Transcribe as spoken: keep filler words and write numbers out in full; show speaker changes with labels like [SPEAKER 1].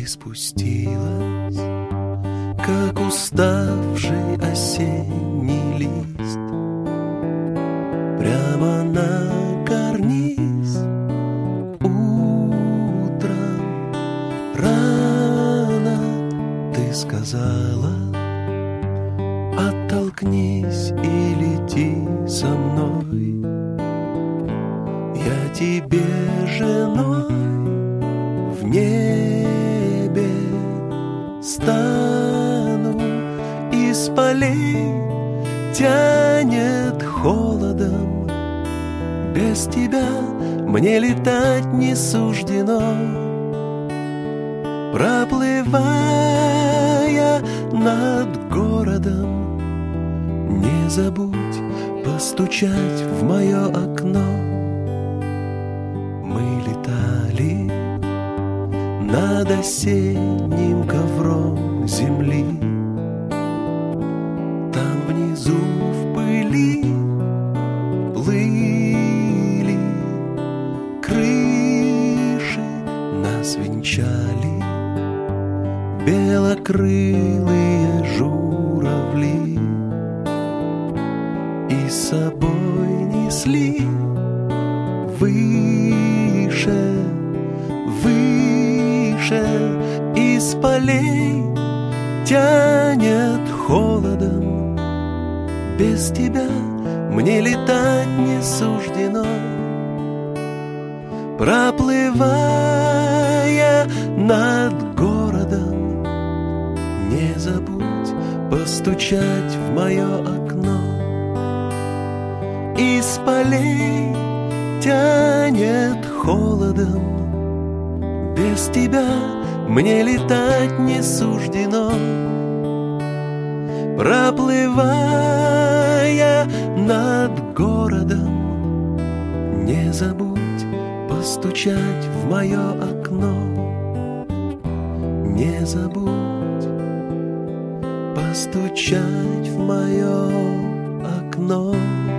[SPEAKER 1] спустилась, как уставший осенний лист, прямо на карниз. Утром рано ты сказала: оттолкнись и лети со мной. Я тебе женой в небе стану, из полей тянет холодом. Без тебя мне летать не суждено. Проплывая над городом, не забудь постучать в мое окно. Мы летали над осенним ковром земли. Там внизу в пыли плыли крыши, нас венчали белокрылые журавли, и с собой несли выше, выше. Из полей тянет холодом. Без тебя мне летать не суждено. Проплывая над городом, не забудь постучать в мое окно. Из полей тянет холодом. Без тебя мне летать не суждено. Проплывая над городом, не забудь постучать в мое окно. Не забудь постучать в мое окно.